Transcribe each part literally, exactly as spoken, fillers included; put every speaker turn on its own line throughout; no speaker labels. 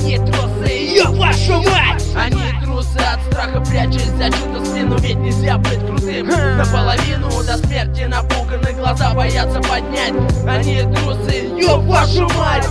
Они трусы, ёб вашу мать! Они трусы от страха, прячась за чью-то спину. Ведь нельзя быть крутым наполовину, до смерти напуганы, глаза боятся поднять. Они трусы, ёб вашу мать!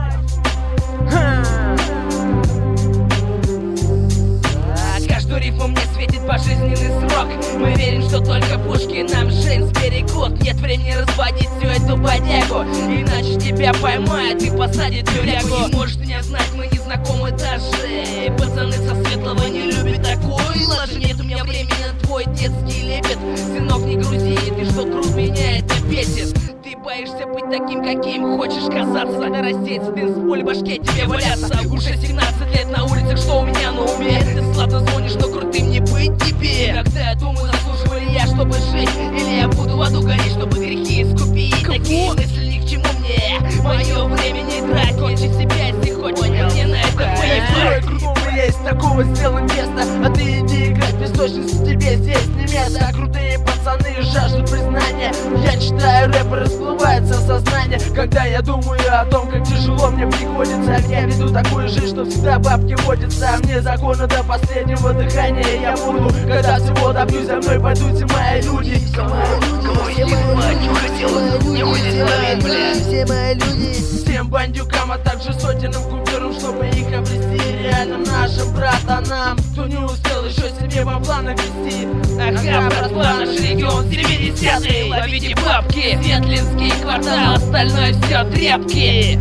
Каждую рифму мне светит пожизненный срок. Мы верим, что только пушки нам жизнь сберегут. Нет времени разводить всю эту бодягу, иначе тебя поймают и посадят в тюрягу. Не может меня знать, мы не знакомы даже. Пацаны со светлого не любят такой лажи. Нет у меня времени на твой детский лепет. Сынок, не грузи, ты что, груз меня это бесит. Ты боишься быть таким, каким хочешь казаться. Когда рассеется дым с поля, башке тебе валяться. Уже семнадцать лет на улицах, что у меня на уме? Ты слабо звонишь, но крутым не быть тебе. Когда я думаю, заслуживаю ли я, чтобы жить, или я буду в аду гореть, чтобы грехи искупить. Такие мысли ни к чему мне. Мое время не трать, кончи себя, если хочешь, мне на это поебать. Крутому есть такого сделан честно, а ты иди играть в песочницу, тебе здесь не место. Крутые пацаны жаждут признания. Я читаю рэп, расплывается сознание. Когда я думаю о том, как тяжело мне приходится, я веду такую жизнь, что всегда бабки водятся. А мне законы до последнего дыхания. Я буду, когда всего добьюсь, за мной пойдут все мои люди. Все мои люди, кого я не хотел, не будет словить, бля. Все мои люди. Всем бандюкам, а также сотенным купюрам, чтобы их обрести реально нашим братанам. Кто не успел еще себе бабла навести. Ага, братва, наш регион семидесятый. Ловите бабки, Светлинский квартал, остальное все тряпки.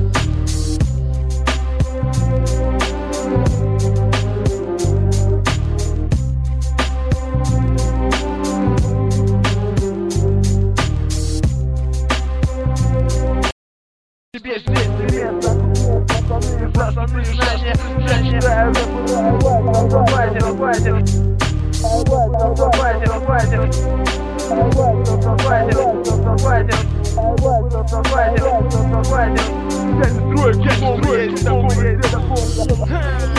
Тебе здесь не место, пацаны, пацаны, знания, я читаю рэп, давайте, давайте, давайте, давайте, давайте, давайте, давайте, я не строю, я не строю, я не строю.